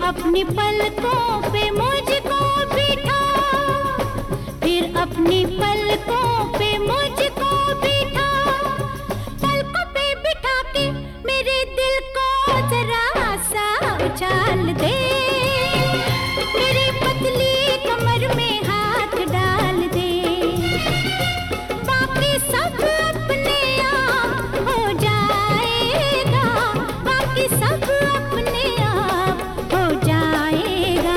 अपनी पलकों पे मुझको बिठा, फिर अपनी पलकों पे मुझको बिठा, पलकों पे बिठा के मेरे दिल को जरा सा उछाल दे, मेरी पतली कमर में हाथ डाल दे, बाकी सब अपने आप हो जाएगा, बाकी सब अपने आप हो जाएगा।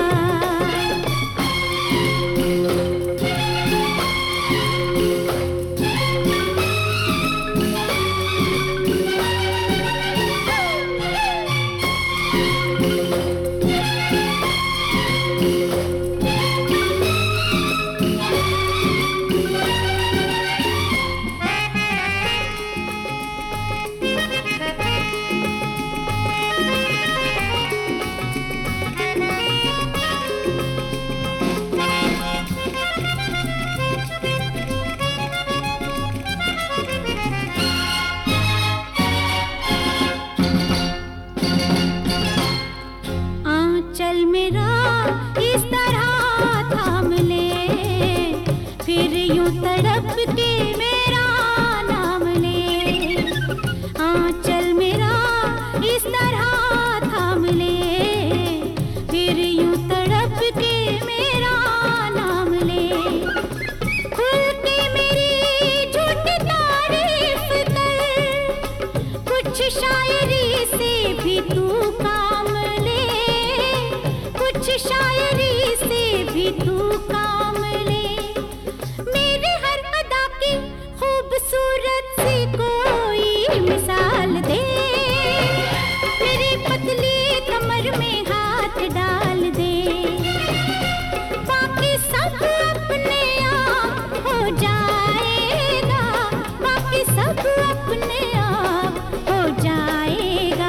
चल मेरा इस तरह थाम ले, फिर यूं तड़प के मेरा नाम ले, चल मेरा इस तरह थाम ले, फिर यूं तड़प के मेरा नाम ले, खुल के मेरी झूठी तारीफ कर, कुछ शायरी से भी तू काम ले, कुछ शायरी से भी तू काम ले, मेरे हर अदा की खूबसूरत सी कोई मिसाल दे, मेरी पतली कमर में हाथ डाल दे, बाकी सब अपने आप हो जाएगा, बाकी सब अपने आप हो जाएगा।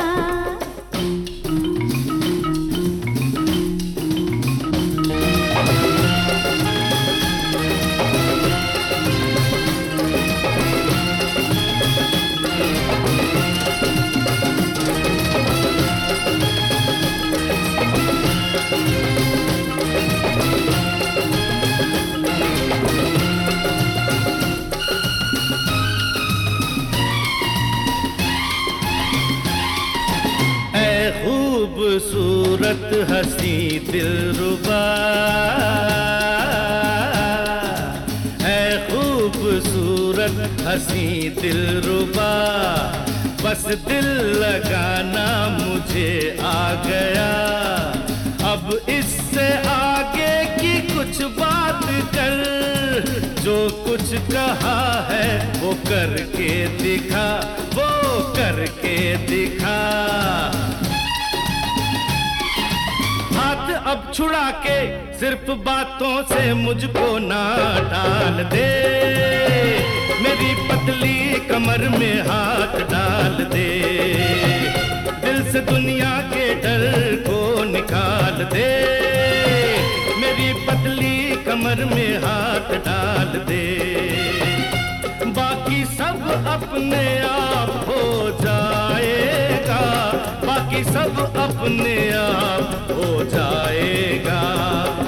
खूबसूरत हंसी दिलरुबा, है खूबसूरत हंसी दिलरुबा, बस दिल लगाना मुझे आ गया, अब इससे आगे की कुछ बात कर, जो कुछ कहा है वो करके दिखा, वो करके दिखा, हाथ अब छुड़ा के सिर्फ बातों से मुझको ना डाल दे, मेरी पतली कमर में हाथ डाल दे, दिल से दुनिया के डर को निकाल दे, मेरी पतली कमर में हाथ डाल दे, बाकी सब अपने आप हो जाएगा, बाकी सब अपने आप हो जाएगा।